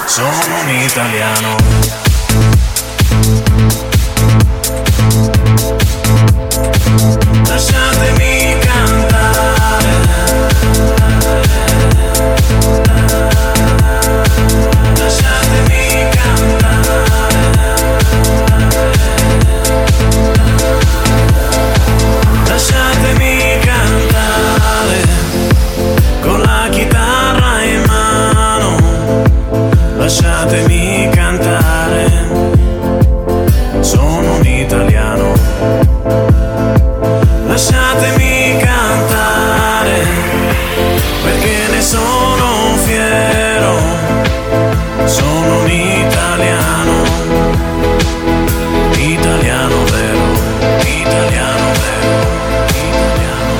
sono un italiano. Lasciatemi cantare, lasciatemi cantare, lasciatemi cantare, con la chitarra in mano, lasciatemi cantare, sono un italiano. Lasciatemi cantare, perché ne sono fiero, sono un italiano, italiano vero, italiano vero, italiano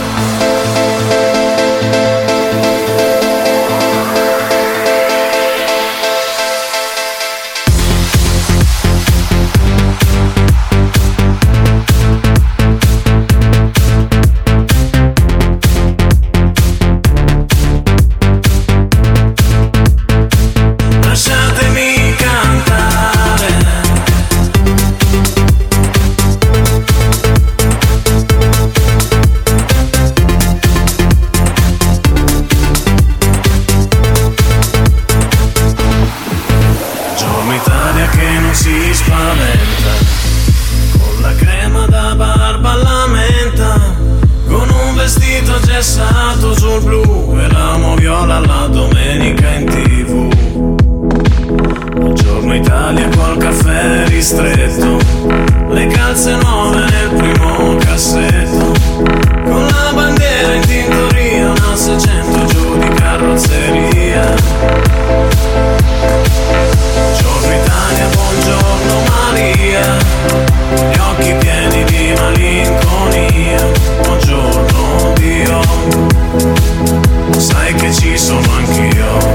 sul blu e l'amo viola la domenica in TV. Buongiorno Italia col caffè ristretto, le calze nuove nel primo cassetto, con la bandiera in tintoria, una 600 giù di carrozzeria. Buongiorno Italia, buongiorno Maria, gli occhi pieni di malinconia. Buongiorno Dio, sai che ci sono anch'io.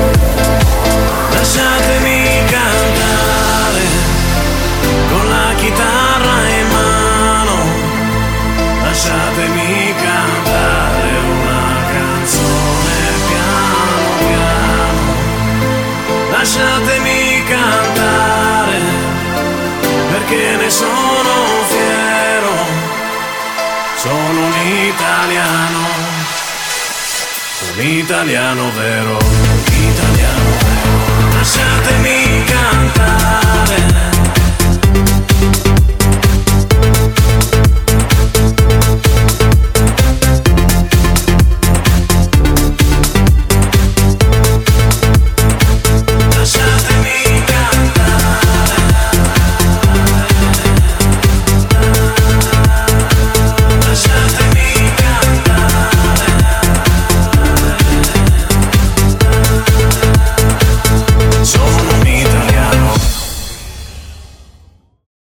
Lasciatemi cantare, con la chitarra in mano, lasciatemi cantare una canzone piano piano. Lasciatemi cantare, perché ne sono fiero, sono un italiano vero, italiano.